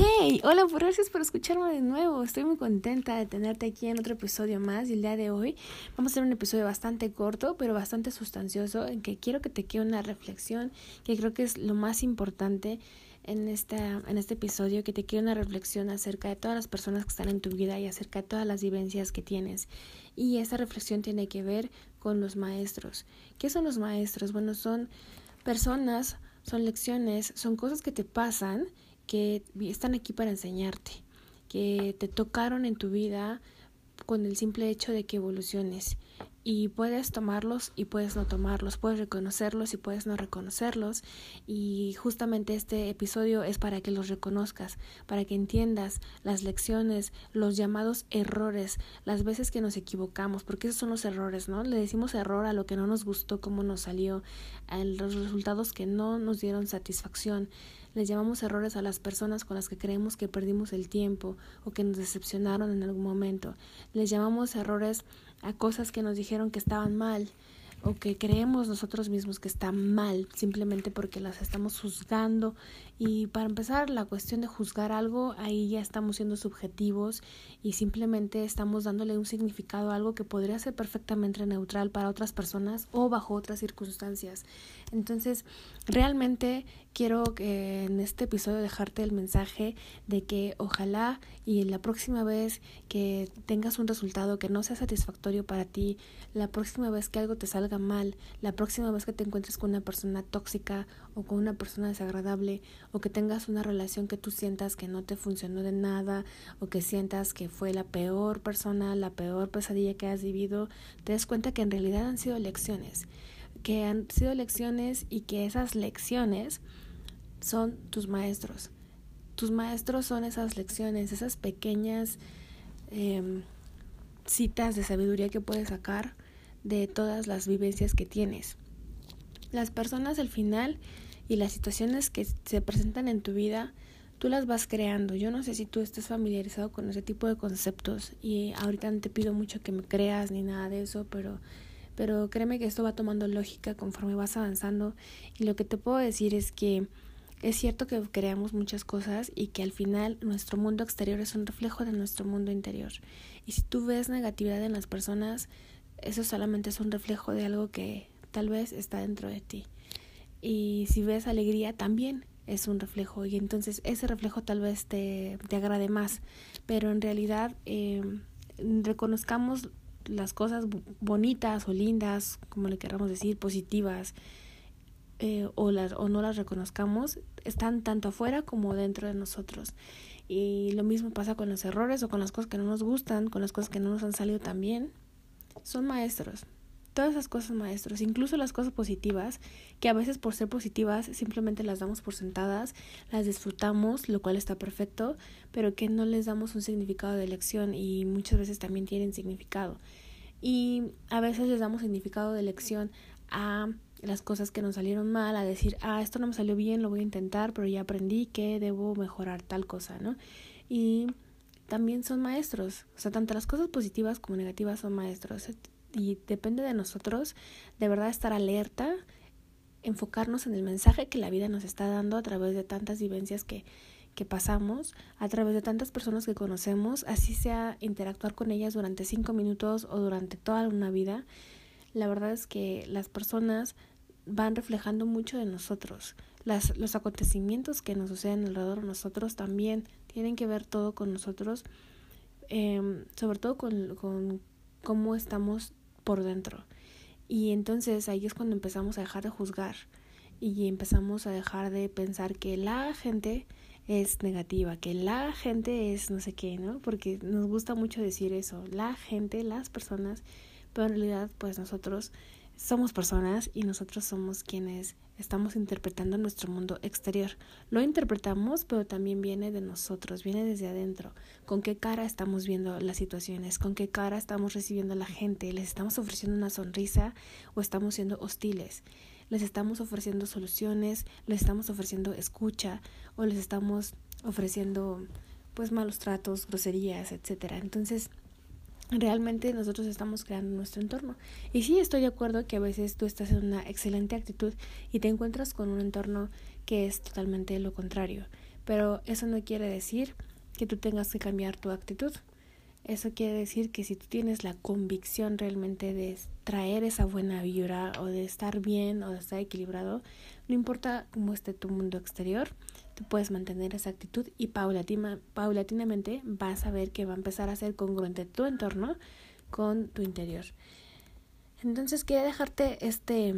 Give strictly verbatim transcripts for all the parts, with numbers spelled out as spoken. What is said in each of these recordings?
Hey, hola, pues gracias por escucharme de nuevo. Estoy muy contenta de tenerte aquí en otro episodio más. Y el día de hoy vamos a hacer un episodio bastante corto, pero bastante sustancioso, en que quiero que te quede una reflexión, que creo que es lo más importante en esta, en este episodio, que te quede una reflexión acerca de todas las personas que están en tu vida y acerca de todas las vivencias que tienes. Y esta reflexión tiene que ver con los maestros. ¿Qué son los maestros? Bueno, son personas, son lecciones, son cosas que te pasan, que están aquí para enseñarte, que te tocaron en tu vida con el simple hecho de que evoluciones, y puedes tomarlos y puedes no tomarlos, puedes reconocerlos y puedes no reconocerlos, y justamente este episodio es para que los reconozcas, para que entiendas las lecciones, los llamados errores, las veces que nos equivocamos, porque esos son los errores, ¿no? Le decimos error a lo que no nos gustó, cómo nos salió, a los resultados que no nos dieron satisfacción. Les llamamos errores a las personas con las que creemos que perdimos el tiempo o que nos decepcionaron en algún momento. Les llamamos errores a cosas que nos dijeron que estaban mal o que creemos nosotros mismos que están mal, simplemente porque las estamos juzgando. Y para empezar, la cuestión de juzgar algo, ahí ya estamos siendo subjetivos y simplemente estamos dándole un significado a algo que podría ser perfectamente neutral para otras personas o bajo otras circunstancias. Entonces, realmente quiero que en este episodio dejarte el mensaje de que ojalá y la próxima vez que tengas un resultado que no sea satisfactorio para ti, la próxima vez que algo te salga mal, la próxima vez que te encuentres con una persona tóxica o con una persona desagradable, o que tengas una relación que tú sientas que no te funcionó de nada, o que sientas que fue la peor persona, la peor pesadilla que has vivido, te des cuenta que en realidad han sido lecciones, que han sido lecciones y que esas lecciones son tus maestros. Tus maestros son esas lecciones, esas pequeñas eh, citas de sabiduría que puedes sacar de todas las vivencias que tienes. Las personas al final y las situaciones que se presentan en tu vida, tú las vas creando. Yo no sé si tú estás familiarizado con ese tipo de conceptos y ahorita no te pido mucho que me creas ni nada de eso, pero, pero créeme que esto va tomando lógica conforme vas avanzando. Y lo que te puedo decir es que es cierto que creamos muchas cosas y que al final nuestro mundo exterior es un reflejo de nuestro mundo interior. Y si tú ves negatividad en las personas, eso solamente es un reflejo de algo que tal vez está dentro de ti. Y si ves alegría, también es un reflejo. Y entonces ese reflejo tal vez te, te agrade más. Pero en realidad eh, reconozcamos las cosas bonitas o lindas, como le queramos decir, positivas, eh, o, las, o no las reconozcamos, están tanto afuera como dentro de nosotros. Y lo mismo pasa con los errores o con las cosas que no nos gustan, con las cosas que no nos han salido tan bien. Son maestros. Todas esas cosas maestros, incluso las cosas positivas, que a veces por ser positivas simplemente las damos por sentadas, las disfrutamos, lo cual está perfecto, pero que no les damos un significado de lección y muchas veces también tienen significado. Y a veces les damos significado de lección a las cosas que nos salieron mal, a decir, ah, esto no me salió bien, lo voy a intentar, pero ya aprendí que debo mejorar tal cosa, ¿no? Y también son maestros, o sea, tanto las cosas positivas como negativas son maestros. Y depende de nosotros de verdad estar alerta, enfocarnos en el mensaje que la vida nos está dando a través de tantas vivencias que, que pasamos, a través de tantas personas que conocemos, así sea interactuar con ellas durante cinco minutos o durante toda una vida. La verdad es que las personas van reflejando mucho de nosotros. Las, los acontecimientos que nos suceden alrededor de nosotros también tienen que ver todo con nosotros, eh, sobre todo con, con cómo estamos por dentro. Y entonces ahí es cuando empezamos a dejar de juzgar y empezamos a dejar de pensar que la gente es negativa, que la gente es no sé qué, ¿no? Porque nos gusta mucho decir eso, la gente, las personas, pero en realidad pues nosotros somos personas y nosotros somos quienes estamos interpretando nuestro mundo exterior. Lo interpretamos, pero también viene de nosotros, viene desde adentro. ¿Con qué cara estamos viendo las situaciones? ¿Con qué cara estamos recibiendo a la gente? ¿Les estamos ofreciendo una sonrisa o estamos siendo hostiles? ¿Les estamos ofreciendo soluciones? ¿Les estamos ofreciendo escucha? ¿O les estamos ofreciendo pues malos tratos, groserías, etcétera? Entonces, realmente nosotros estamos creando nuestro entorno. Y sí, estoy de acuerdo que a veces tú estás en una excelente actitud y te encuentras con un entorno que es totalmente lo contrario. pero eso no quiere decir que tú tengas que cambiar tu actitud. Eso quiere decir que si tú tienes la convicción realmente de traer esa buena vibra o de estar bien o de estar equilibrado, no importa cómo esté tu mundo exterior, tú puedes mantener esa actitud y paulatina, paulatinamente vas a ver que va a empezar a ser congruente tu entorno con tu interior. Entonces quería dejarte este,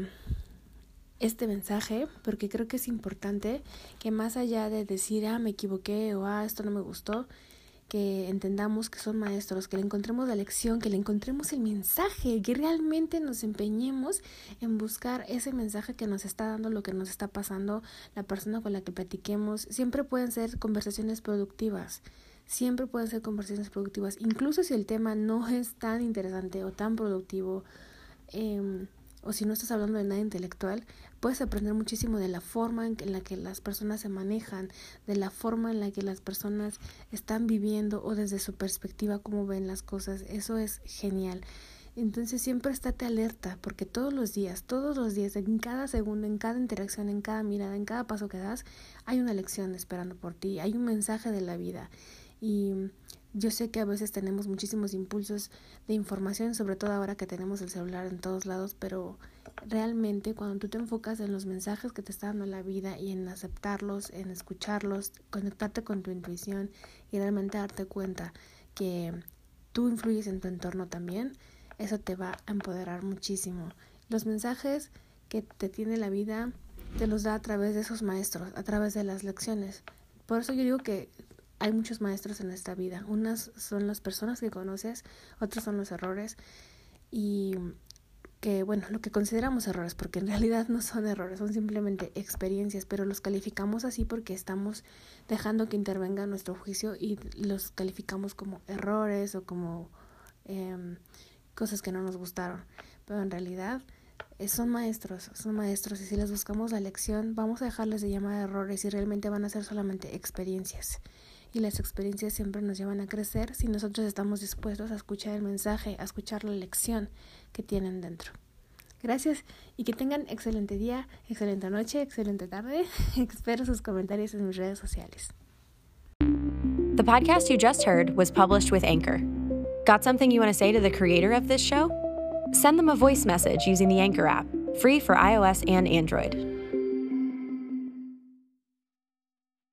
este mensaje porque creo que es importante que más allá de decir, ah, me equivoqué o ah, esto no me gustó, que entendamos que son maestros, que le encontremos la lección, que le encontremos el mensaje, que realmente nos empeñemos en buscar ese mensaje que nos está dando lo que nos está pasando, la persona con la que platiquemos. Siempre pueden ser conversaciones productivas, siempre pueden ser conversaciones productivas, incluso si el tema no es tan interesante o tan productivo, eh, o si no estás hablando de nada intelectual, puedes aprender muchísimo de la forma en la que las personas se manejan, de la forma en la que las personas están viviendo o desde su perspectiva cómo ven las cosas. Eso es genial. Entonces siempre estate alerta porque todos los días, todos los días, en cada segundo, en cada interacción, en cada mirada, en cada paso que das, hay una lección esperando por ti, hay un mensaje de la vida. Y yo sé que a veces tenemos muchísimos impulsos de información, sobre todo ahora que tenemos el celular en todos lados, pero realmente cuando tú te enfocas en los mensajes que te está dando la vida y en aceptarlos, en escucharlos, conectarte con tu intuición y realmente darte cuenta que tú influyes en tu entorno también, eso te va a empoderar muchísimo. Los mensajes que te tiene la vida te los da a través de esos maestros, a través de las lecciones. Por eso yo digo que hay muchos maestros en esta vida. Unas son las personas que conoces, otros son los errores y que, bueno, lo que consideramos errores, porque en realidad no son errores, son simplemente experiencias, pero los calificamos así porque estamos dejando que intervenga nuestro juicio y los calificamos como errores o como eh, cosas que no nos gustaron. Pero en realidad eh, son maestros, son maestros y si les buscamos la lección, vamos a dejarles de llamar errores y realmente van a ser solamente experiencias. Y las experiencias siempre nos llevan a crecer si nosotros estamos dispuestos a escuchar el mensaje, a escuchar la lección que tienen dentro. Gracias y que tengan excelente día, excelente noche, excelente tarde. Espero sus comentarios en mis redes sociales. The podcast you just heard was published with Anchor. Got something you want to say to the creator of this show? Send them a voice message using the Anchor app, free for iOS and Android.